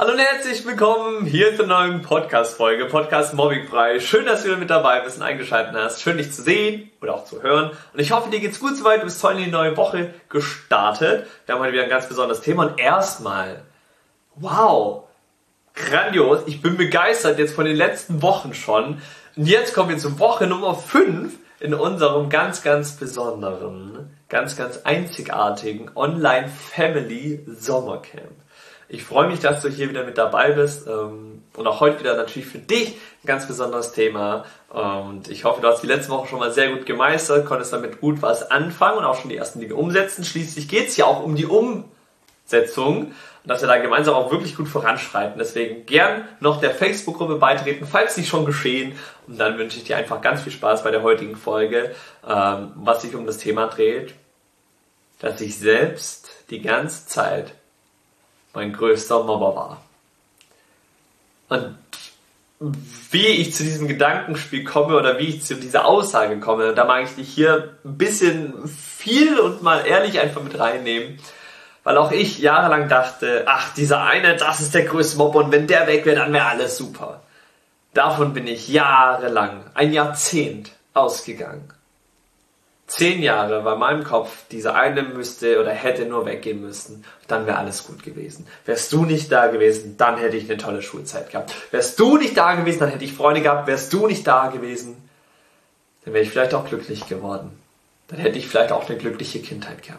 Hallo und herzlich willkommen hier zur neuen Podcast-Folge, Podcast Mobbingfrei. Schön, dass du wieder mit dabei bist und eingeschaltet hast. Schön, dich zu sehen oder auch zu hören. Und ich hoffe, dir geht's gut soweit. Du bist toll in die neue Woche gestartet. Wir haben heute wieder ein ganz besonderes Thema. Und erstmal, wow, grandios. Ich bin begeistert jetzt von den letzten Wochen schon. Und jetzt kommen wir zur Woche Nummer 5 in unserem ganz besonderen, ganz einzigartigen Online-Family-Sommercamp. Ich freue mich, dass du hier wieder mit dabei bist und auch heute wieder natürlich für dich ein ganz besonderes Thema. Und ich hoffe, du hast die letzte Woche schon mal sehr gut gemeistert, konntest damit gut was anfangen und auch schon die ersten Dinge umsetzen. Schließlich geht es ja auch um die Umsetzung und dass wir da gemeinsam auch wirklich gut voranschreiten. Deswegen gern noch der Facebook-Gruppe beitreten, falls nicht schon geschehen. Und dann wünsche ich dir einfach ganz viel Spaß bei der heutigen Folge, was sich um das Thema dreht, dass ich selbst die ganze Zeit mein größter Mobber war. Und wie ich zu diesem Gedankenspiel komme oder wie ich zu dieser Aussage komme, da mag ich dich hier ein bisschen viel und mal ehrlich einfach mit reinnehmen, weil auch ich jahrelang dachte, ach, dieser eine, das ist der größte Mobber und wenn der weg wäre, dann wäre alles super. Davon bin ich jahrelang, ein Jahrzehnt ausgegangen. 10 Jahre war in meinem Kopf, dieser eine müsste oder hätte nur weggehen müssen. Dann wäre alles gut gewesen. Wärst du nicht da gewesen, dann hätte ich eine tolle Schulzeit gehabt. Wärst du nicht da gewesen, dann hätte ich Freunde gehabt. Wärst du nicht da gewesen, dann wäre ich vielleicht auch glücklich geworden. Dann hätte ich vielleicht auch eine glückliche Kindheit gehabt.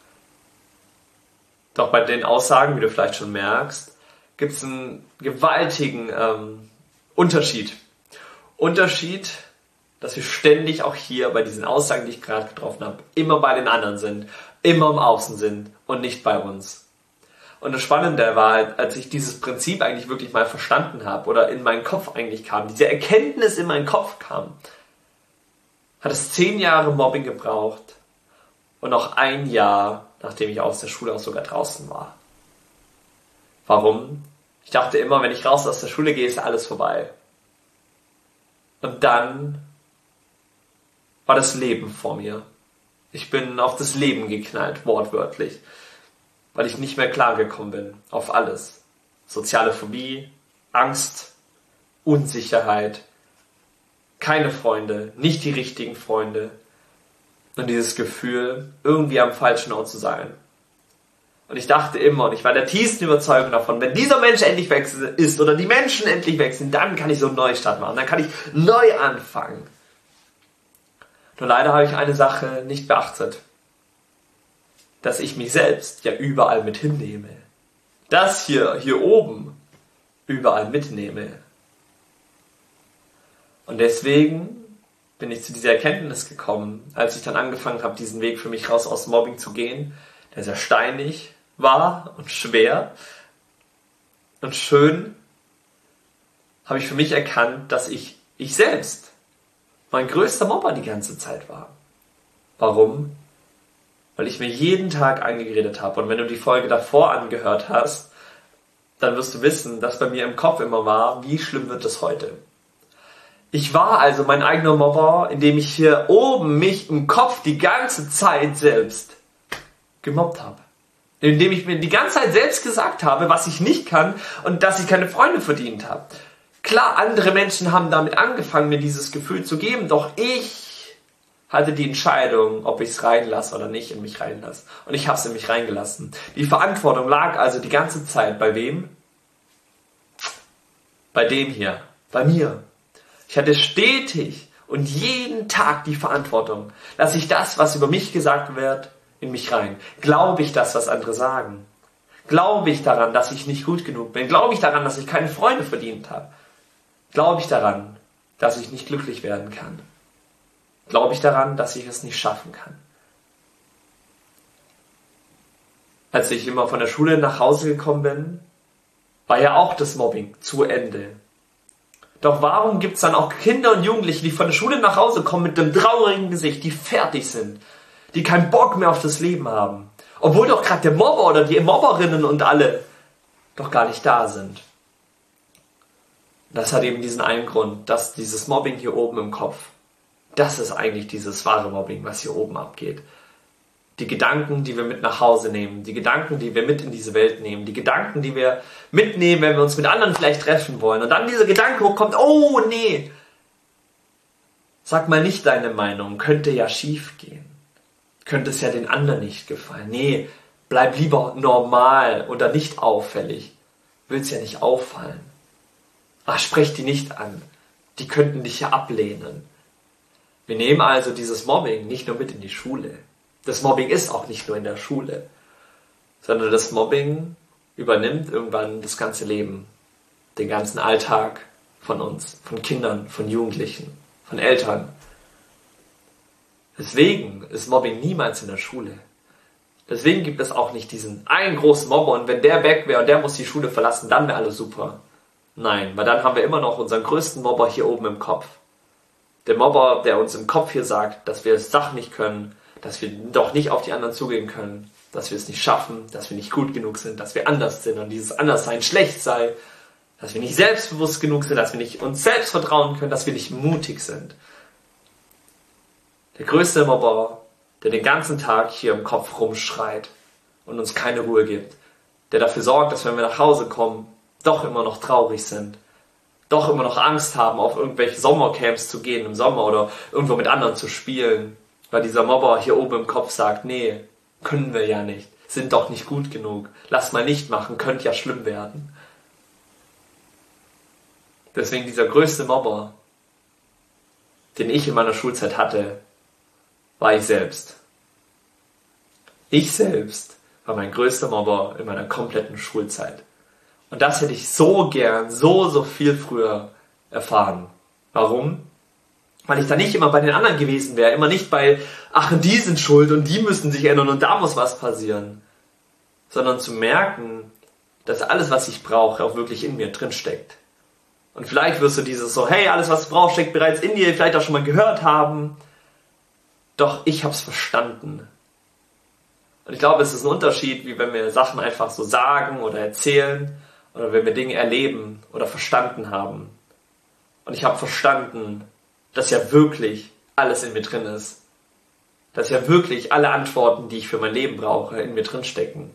Doch bei den Aussagen, wie du vielleicht schon merkst, gibt es einen gewaltigen Unterschied, dass wir ständig auch hier bei diesen Aussagen, die ich gerade getroffen habe, immer bei den anderen sind, immer im Außen sind und nicht bei uns. Und das Spannende war halt, als ich dieses Prinzip eigentlich wirklich mal verstanden habe oder in meinen Kopf eigentlich kam, diese Erkenntnis in meinen Kopf kam, hat es 10 Jahre Mobbing gebraucht und noch 1 Jahr, nachdem ich aus der Schule auch sogar draußen war. Warum? Ich dachte immer, wenn ich raus aus der Schule gehe, ist alles vorbei. Und dann war das Leben vor mir. Ich bin auf das Leben geknallt, wortwörtlich, weil ich nicht mehr klargekommen bin auf alles. Soziale Phobie, Angst, Unsicherheit, keine Freunde, nicht die richtigen Freunde und dieses Gefühl, irgendwie am falschen Ort zu sein. Und ich dachte immer, und ich war der tiefsten Überzeugung davon, wenn dieser Mensch endlich weg ist oder die Menschen endlich weg sind, dann kann ich so einen Neustart machen, dann kann ich neu anfangen. Nur leider habe ich eine Sache nicht beachtet, dass ich mich selbst ja überall mit hinnehme. Das hier oben überall mitnehme. Und deswegen bin ich zu dieser Erkenntnis gekommen, als ich dann angefangen habe, diesen Weg für mich raus aus Mobbing zu gehen, der sehr steinig war und schwer und schön, habe ich für mich erkannt, dass ich selbst mein größter Mobber die ganze Zeit war. Warum? Weil ich mir jeden Tag eingeredet habe. Und wenn du die Folge davor angehört hast, dann wirst du wissen, dass bei mir im Kopf immer war, wie schlimm wird es heute? Ich war also mein eigener Mobber, indem ich hier oben mich im Kopf die ganze Zeit selbst gemobbt habe. Indem ich mir die ganze Zeit selbst gesagt habe, was ich nicht kann und dass ich keine Freunde verdient habe. Klar, andere Menschen haben damit angefangen, mir dieses Gefühl zu geben, doch ich hatte die Entscheidung, ob ich es reinlasse oder nicht in mich reinlasse. Und ich habe es in mich reingelassen. Die Verantwortung lag also die ganze Zeit bei wem? Bei dem hier, bei mir. Ich hatte stetig und jeden Tag die Verantwortung, lasse ich das, was über mich gesagt wird, in mich rein. Glaube ich das, was andere sagen? Glaube ich daran, dass ich nicht gut genug bin? Glaube ich daran, dass ich keine Freunde verdient habe? Glaube ich daran, dass ich nicht glücklich werden kann? Glaube ich daran, dass ich es nicht schaffen kann? Als ich immer von der Schule nach Hause gekommen bin, war ja auch das Mobbing zu Ende. Doch warum gibt es dann auch Kinder und Jugendliche, die von der Schule nach Hause kommen mit einem traurigen Gesicht, die fertig sind, die keinen Bock mehr auf das Leben haben? Obwohl doch gerade der Mobber oder die Mobberinnen und alle doch gar nicht da sind. Das hat eben diesen einen Grund, dass dieses Mobbing hier oben im Kopf, das ist eigentlich dieses wahre Mobbing, was hier oben abgeht. Die Gedanken, die wir mit nach Hause nehmen, die Gedanken, die wir mit in diese Welt nehmen, die Gedanken, die wir mitnehmen, wenn wir uns mit anderen vielleicht treffen wollen. Und dann dieser Gedanke hochkommt, oh nee, sag mal nicht deine Meinung, könnte ja schief gehen. Könnte es ja den anderen nicht gefallen. Nee, bleib lieber normal oder nicht auffällig. Willst ja nicht auffallen. Ach, sprech die nicht an. Die könnten dich ja ablehnen. Wir nehmen also dieses Mobbing nicht nur mit in die Schule. Das Mobbing ist auch nicht nur in der Schule, sondern das Mobbing übernimmt irgendwann das ganze Leben, den ganzen Alltag von uns, von Kindern, von Jugendlichen, von Eltern. Deswegen ist Mobbing niemals in der Schule. Deswegen gibt es auch nicht diesen einen großen Mobber und wenn der weg wäre und der muss die Schule verlassen, dann wäre alles super. Nein, weil dann haben wir immer noch unseren größten Mobber hier oben im Kopf. Der Mobber, der uns im Kopf hier sagt, dass wir Sachen nicht können, dass wir doch nicht auf die anderen zugehen können, dass wir es nicht schaffen, dass wir nicht gut genug sind, dass wir anders sind und dieses Anderssein schlecht sei, dass wir nicht selbstbewusst genug sind, dass wir nicht uns selbst vertrauen können, dass wir nicht mutig sind. Der größte Mobber, der den ganzen Tag hier im Kopf rumschreit und uns keine Ruhe gibt, der dafür sorgt, dass wenn wir nach Hause kommen, doch immer noch traurig sind, doch immer noch Angst haben, auf irgendwelche Sommercamps zu gehen im Sommer oder irgendwo mit anderen zu spielen, weil dieser Mobber hier oben im Kopf sagt, nee, können wir ja nicht, sind doch nicht gut genug, lass mal nicht machen, könnte ja schlimm werden. Deswegen dieser größte Mobber, den ich in meiner Schulzeit hatte, war ich selbst. Ich selbst war mein größter Mobber in meiner kompletten Schulzeit. Und das hätte ich so gern, so viel früher erfahren. Warum? Weil ich da nicht immer bei den anderen gewesen wäre, immer nicht bei, ach, die sind schuld und die müssen sich ändern und da muss was passieren. Sondern zu merken, dass alles, was ich brauche, auch wirklich in mir drin steckt. Und vielleicht wirst du dieses so, hey, alles, was du brauchst, steckt bereits in dir, vielleicht auch schon mal gehört haben. Doch ich hab's verstanden. Und ich glaube, es ist ein Unterschied, wie wenn wir Sachen einfach so sagen oder erzählen oder wenn wir Dinge erleben oder verstanden haben. Und ich habe verstanden, dass ja wirklich alles in mir drin ist. Dass ja wirklich alle Antworten, die ich für mein Leben brauche, in mir drin stecken.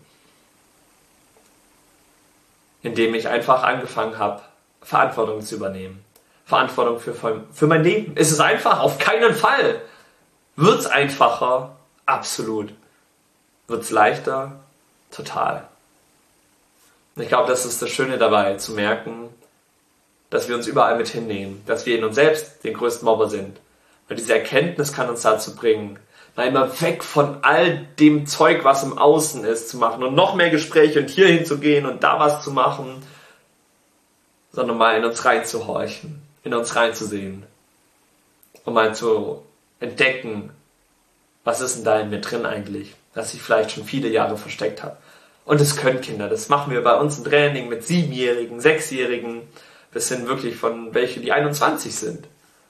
Indem ich einfach angefangen habe, Verantwortung zu übernehmen. Verantwortung für mein Leben. Ist es einfach? Auf keinen Fall. Wird's einfacher? Absolut. Wird's leichter? Total. Und ich glaube, das ist das Schöne dabei, zu merken, dass wir uns überall mit hinnehmen, dass wir in uns selbst den größten Mobber sind. Weil diese Erkenntnis kann uns dazu bringen, mal immer weg von all dem Zeug, was im Außen ist, zu machen und noch mehr Gespräche und hier hinzugehen und da was zu machen, sondern mal in uns reinzuhorchen, in uns reinzusehen und mal zu entdecken, was ist denn da in mir drin eigentlich, dass ich vielleicht schon viele Jahre versteckt habe. Und das können Kinder, das machen wir bei uns im Training mit 7-Jährigen, 6-Jährigen, bis hin wirklich von welche, die 21 sind.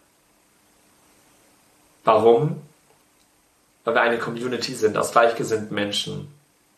Warum? Weil wir eine Community sind aus gleichgesinnten Menschen.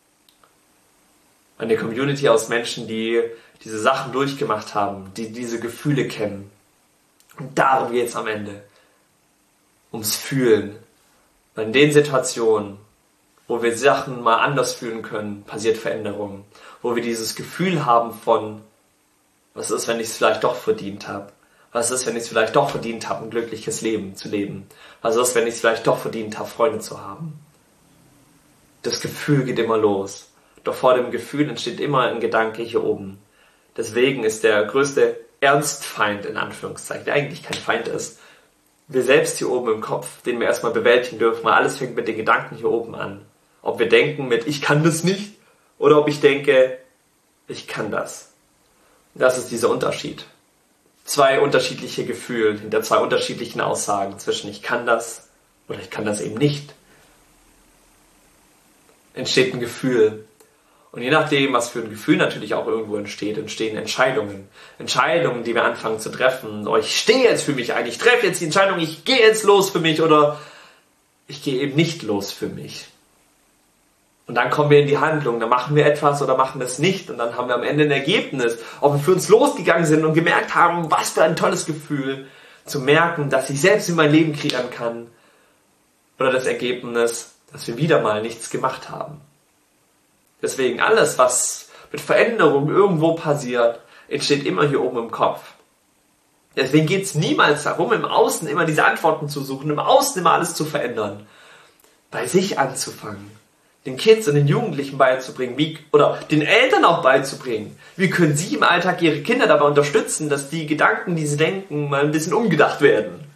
Eine Community aus Menschen, die diese Sachen durchgemacht haben, die diese Gefühle kennen. Und darum geht es am Ende. Ums Fühlen. Weil in den Situationen, wo wir Sachen mal anders fühlen können, passiert Veränderung. Wo wir dieses Gefühl haben von, was ist, wenn ich es vielleicht doch verdient habe? Was ist, wenn ich es vielleicht doch verdient habe, ein glückliches Leben zu leben? Was ist, wenn ich es vielleicht doch verdient habe, Freunde zu haben? Das Gefühl geht immer los. Doch vor dem Gefühl entsteht immer ein Gedanke hier oben. Deswegen ist der größte Ernstfeind, in Anführungszeichen, der eigentlich kein Feind ist, wir selbst hier oben im Kopf, den wir erstmal bewältigen dürfen, weil alles fängt mit den Gedanken hier oben an. Ob wir denken mit, ich kann das nicht, oder ob ich denke, ich kann das. Das ist dieser Unterschied. 2 unterschiedliche Gefühle hinter 2 unterschiedlichen Aussagen zwischen ich kann das oder ich kann das eben nicht. Entsteht ein Gefühl. Und je nachdem, was für ein Gefühl natürlich auch irgendwo entsteht, entstehen Entscheidungen. Entscheidungen, die wir anfangen zu treffen. Oh, ich stehe jetzt für mich ein, ich treffe jetzt die Entscheidung, ich gehe jetzt los für mich oder ich gehe eben nicht los für mich. Und dann kommen wir in die Handlung, dann machen wir etwas oder machen es nicht und dann haben wir am Ende ein Ergebnis. Ob wir für uns losgegangen sind und gemerkt haben, was für ein tolles Gefühl, zu merken, dass ich selbst in mein Leben kreieren kann. Oder das Ergebnis, dass wir wieder mal nichts gemacht haben. Deswegen alles, was mit Veränderung irgendwo passiert, entsteht immer hier oben im Kopf. Deswegen geht es niemals darum, im Außen immer diese Antworten zu suchen, im Außen immer alles zu verändern. Bei sich anzufangen, den Kids und den Jugendlichen beizubringen, oder den Eltern auch beizubringen. Wie können sie im Alltag ihre Kinder dabei unterstützen, dass die Gedanken, die sie denken, mal ein bisschen umgedacht werden.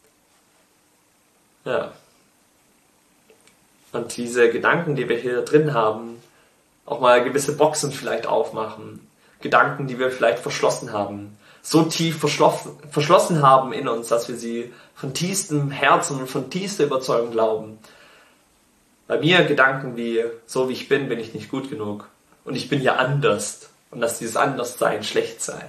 Ja. Und diese Gedanken, die wir hier drin haben, auch mal gewisse Boxen vielleicht aufmachen. Gedanken, die wir vielleicht verschlossen haben. So tief verschlossen haben in uns, dass wir sie von tiefstem Herzen und von tiefster Überzeugung glauben. Bei mir Gedanken wie, so wie ich bin ich nicht gut genug. Und ich bin ja anders. Und dass dieses Anderssein schlecht sei.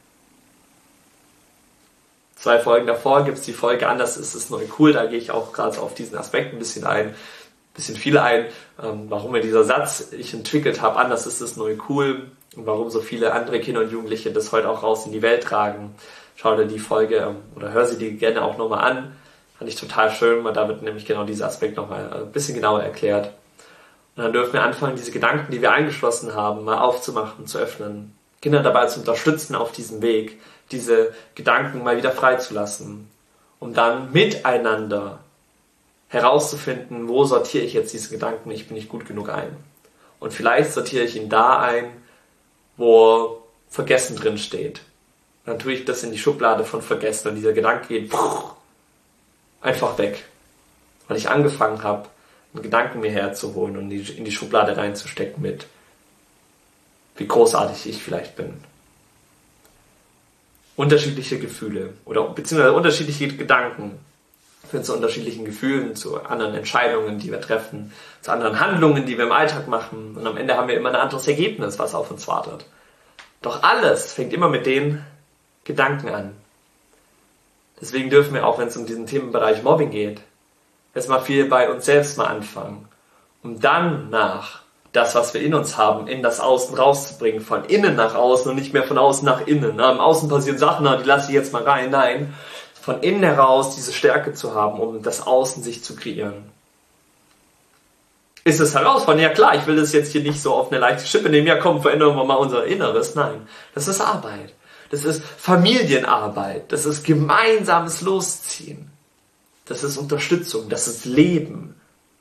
2 Folgen davor gibt es die Folge Anders ist es neu cool. Da gehe ich auch gerade auf diesen Aspekt ein bisschen viel ein, warum mir dieser Satz ich entwickelt habe, anders ist es neu cool und warum so viele andere Kinder und Jugendliche das heute auch raus in die Welt tragen. Schau dir die Folge oder hör sie dir gerne auch nochmal an. Fand ich total schön, weil da wird nämlich genau dieser Aspekt nochmal ein bisschen genauer erklärt. Und dann dürfen wir anfangen, diese Gedanken, die wir eingeschlossen haben, mal aufzumachen, zu öffnen. Kinder dabei zu unterstützen auf diesem Weg, diese Gedanken mal wieder freizulassen, um dann miteinander herauszufinden, wo sortiere ich jetzt diese Gedanken, ich bin nicht gut genug ein. Und vielleicht sortiere ich ihn da ein, wo Vergessen drin steht. Dann tue ich das in die Schublade von Vergessen und dieser Gedanke geht einfach weg. Weil ich angefangen habe, einen Gedanken mir herzuholen und in die Schublade reinzustecken mit, wie großartig ich vielleicht bin. Unterschiedliche Gefühle oder beziehungsweise unterschiedliche Gedanken führen zu unterschiedlichen Gefühlen, zu anderen Entscheidungen, die wir treffen, zu anderen Handlungen, die wir im Alltag machen. Und am Ende haben wir immer ein anderes Ergebnis, was auf uns wartet. Doch alles fängt immer mit den Gedanken an. Deswegen dürfen wir auch, wenn es um diesen Themenbereich Mobbing geht, erstmal viel bei uns selbst mal anfangen, um dann nach das, was wir in uns haben, in das Außen rauszubringen, von innen nach außen und nicht mehr von außen nach innen. Im Außen passieren Sachen, die lasse ich jetzt mal rein. Nein, von innen heraus diese Stärke zu haben, um das Außen sich zu kreieren. Ist es herausfordernd? Ja klar, ich will das jetzt hier nicht so auf eine leichte Schippe nehmen. Ja komm, verändern wir mal unser Inneres. Nein, das ist Arbeit. Das ist Familienarbeit. Das ist gemeinsames Losziehen. Das ist Unterstützung. Das ist Leben.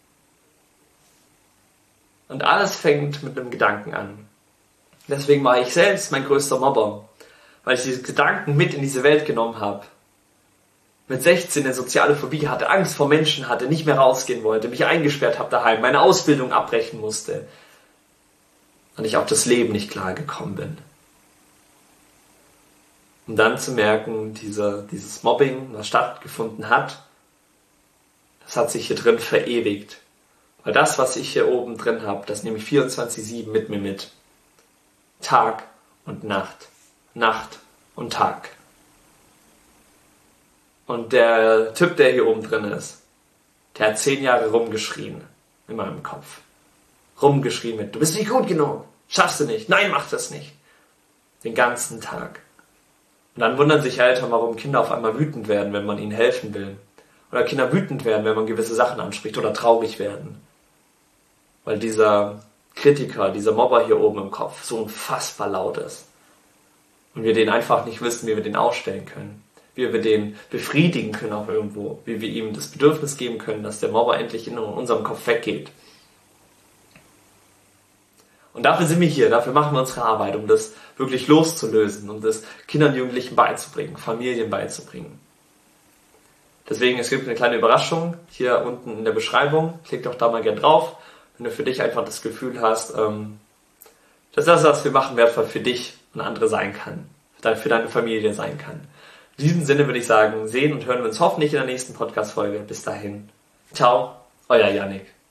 Und alles fängt mit einem Gedanken an. Deswegen war ich selbst mein größter Mobber. Weil ich diese Gedanken mit in diese Welt genommen habe. Mit 16 eine soziale Phobie hatte, Angst vor Menschen hatte, nicht mehr rausgehen wollte, mich eingesperrt habe daheim, meine Ausbildung abbrechen musste. Und ich auf das Leben nicht klargekommen bin. Um dann zu merken, dieses Mobbing, was stattgefunden hat, das hat sich hier drin verewigt. Weil das, was ich hier oben drin habe, das nehme ich 24/7 mit mir mit. Tag und Nacht. Nacht und Tag. Und der Typ, der hier oben drin ist, der hat 10 Jahre rumgeschrien in meinem Kopf. Rumgeschrien mit, du bist nicht gut genug, schaffst du nicht, nein, mach das nicht. Den ganzen Tag. Und dann wundern sich Eltern, warum Kinder auf einmal wütend werden, wenn man ihnen helfen will. Oder Kinder wütend werden, wenn man gewisse Sachen anspricht oder traurig werden. Weil dieser Kritiker, dieser Mobber hier oben im Kopf so unfassbar laut ist. Und wir den einfach nicht wissen, wie wir den ausstellen können. Wie wir den befriedigen können auch irgendwo. Wie wir ihm das Bedürfnis geben können, dass der Mobber endlich in unserem Kopf weggeht. Und dafür sind wir hier, dafür machen wir unsere Arbeit, um das wirklich loszulösen, um das Kindern und Jugendlichen beizubringen, Familien beizubringen. Deswegen, es gibt eine kleine Überraschung hier unten in der Beschreibung. Klick doch da mal gern drauf, wenn du für dich einfach das Gefühl hast, dass das, was wir machen, wertvoll für dich und andere sein kann, für deine Familie sein kann. In diesem Sinne würde ich sagen, sehen und hören wir uns hoffentlich in der nächsten Podcast-Folge. Bis dahin. Ciao, euer Yannick.